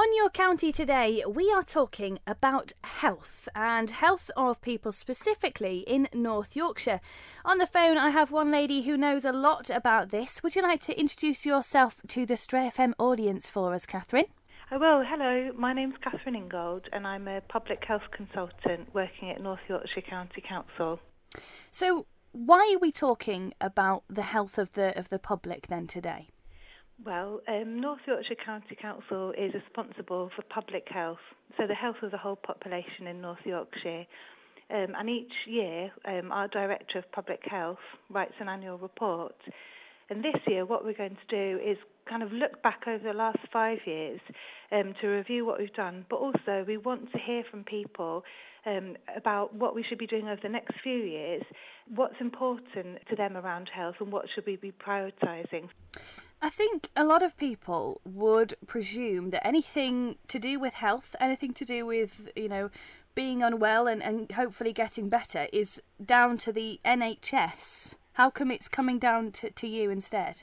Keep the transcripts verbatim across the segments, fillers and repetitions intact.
On Your County today, we are talking about health and health of people specifically in North Yorkshire. On the phone, I have one lady who knows a lot about this. Would you like to introduce yourself to the Stray F M audience for us, Catherine? Oh, well, hello. My name's Catherine Ingold and I'm a public health consultant working at North Yorkshire County Council. So, why are we talking about the health of the of the public then today? Well, um, North Yorkshire County Council is responsible for public health, so the health of the whole population in North Yorkshire. Um, and each year, um, our Director of Public Health writes an annual report. And this year, what we're going to do is kind of look back over the last five years um, to review what we've done, but also we want to hear from people um, about what we should be doing over the next few years, what's important to them around health, and what should we be prioritising. I think a lot of people would presume that anything to do with health, anything to do with, you know, being unwell and, and hopefully getting better is down to the N H S. How come it's coming down to, to you instead?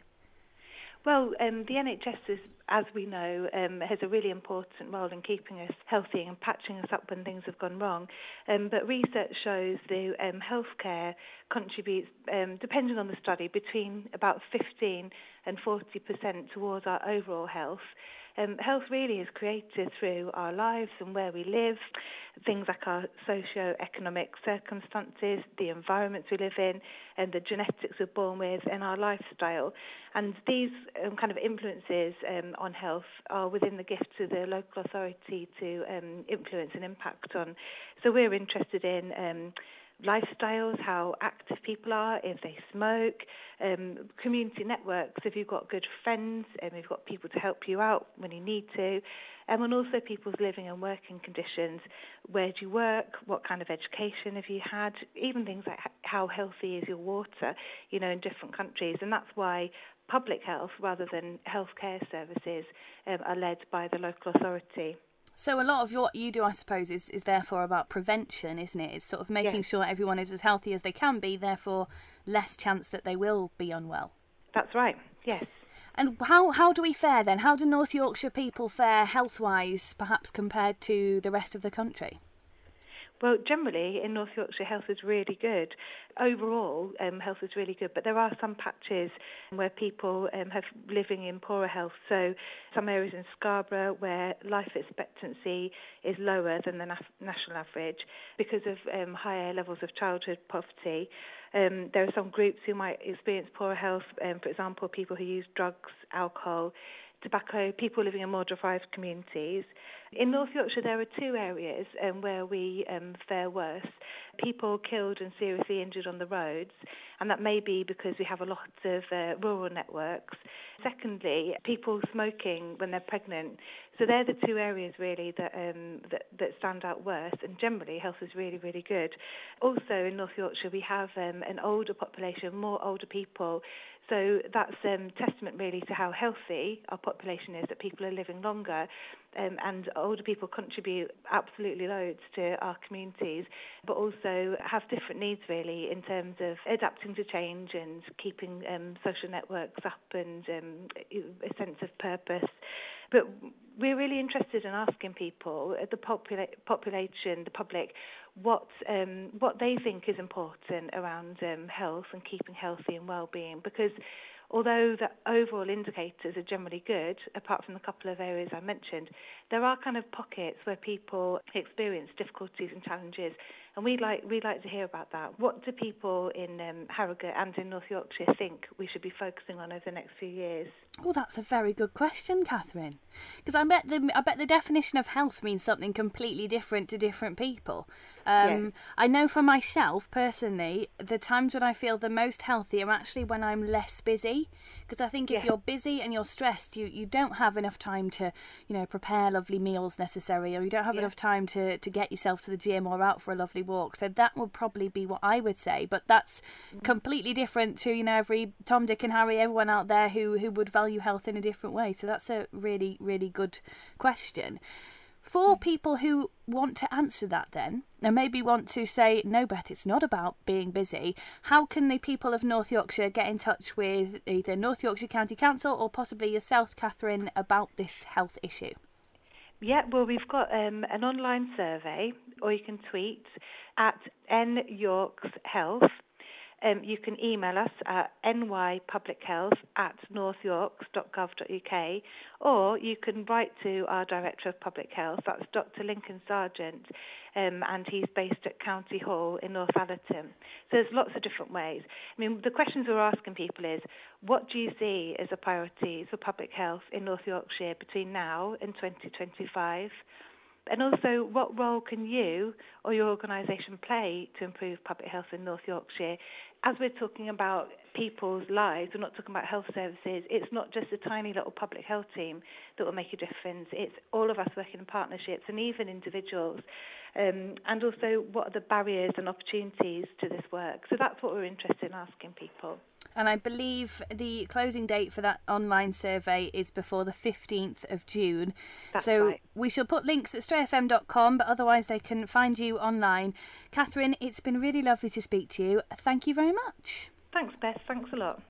Well, um, the N H S, is, as we know, um, has a really important role in keeping us healthy and patching us up when things have gone wrong. Um, but research shows the um, healthcare contributes, um, depending on the study, between about fifteen and forty percent towards our overall health. Um, health really is created through our lives and where we live, things like our socio-economic circumstances, the environments we live in, and the genetics we're born with, and our lifestyle. And these um, kind of influences um, on health are within the gift to the local authority to um, influence and impact on. So we're interested in um, lifestyles, how active people are, if they smoke, um, community networks, if you've got good friends, and um, you've got people to help you out when you need to, um, and also people's living and working conditions. Where do you work? What kind of education have you had? Even things like how healthy is your water, you know, in different countries. And that's why public health, rather than healthcare services, um, are led by the local authority. So a lot of what you do, I suppose, is, is therefore about prevention, isn't it? It's sort of making Yes. sure everyone is as healthy as they can be, therefore less chance that they will be unwell. That's right, yes. And how, how do we fare then? How do North Yorkshire people fare health-wise, perhaps compared to the rest of the country? Well, generally, in North Yorkshire, health is really good. Overall, um, health is really good, but there are some patches where people um, have living in poorer health. So some areas in Scarborough where life expectancy is lower than the na- national average because of um, higher levels of childhood poverty. Um, there are some groups who might experience poorer health, um, for example, people who use drugs, alcohol, tobacco, people living in more deprived communities. In North Yorkshire, there are two areas um, where we um, fare worse. People killed and seriously injured on the roads, and that may be because we have a lot of uh, rural networks. Secondly, people smoking when they're pregnant. So they're the two areas really that, um, that that stand out worse, and generally health is really, really good. Also in North Yorkshire, we have um, an older population, more older people. So that's um, testament really to how healthy our population is, that people are living longer, um, and older people contribute absolutely loads to our communities, but also have different needs really in terms of adapting to change and keeping um, social networks up and um, a sense of purpose. But we're really interested in asking people, the popula- population, the public, what um, what they think is important around um, health and keeping healthy and well-being. Because although the overall indicators are generally good, apart from the couple of areas I mentioned, there are kind of pockets where people experience difficulties and challenges, and we'd like we'd like to hear about that. What do people in um, Harrogate and in North Yorkshire think we should be focusing on over the next few years? Oh, that's a very good question, Catherine. Because I bet the I bet the definition of health means something completely different to different people. Um, Yes. I know for myself personally, the times when I feel the most healthy are actually when I'm less busy. Because I think if Yeah. you're busy and you're stressed, you, you don't have enough time to, you know, prepare lovely meals necessarily, or you don't have Yeah. enough time to, to get yourself to the gym or out for a lovely walk. So that would probably be what I would say. But that's completely different to, you know, every Tom, Dick and Harry, everyone out there who, who would value health in a different way. So that's a really, really good question. For people who want to answer that then, and maybe want to say, no, Beth, it's not about being busy, how can the people of North Yorkshire get in touch with either North Yorkshire County Council or possibly yourself, Catherine, about this health issue? Yeah, well, we've got um, an online survey, or you can tweet at N Yorks Health. Um, you can email us at nypublichealth at northyorks.gov.uk, or you can write to our Director of Public Health, that's Doctor Lincoln Sargent, um, and he's based at County Hall in Northallerton. So there's lots of different ways. I mean, the questions we're asking people is, what do you see as a priority for public health in North Yorkshire between now and twenty twenty-five? And also, what role can you or your organisation play to improve public health in North Yorkshire? As we're talking about people's lives, we're not talking about health services. It's not just a tiny little public health team that will make a difference. It's all of us working in partnerships and even individuals. Um, and also, what are the barriers and opportunities to this work? So that's what we're interested in asking people. And I believe the closing date for that online survey is before the fifteenth of June. That's so right. We shall put links at stray f m dot com, but otherwise they can find you online. Catherine, it's been really lovely to speak to you. Thank you very much. Thanks, Beth. Thanks a lot.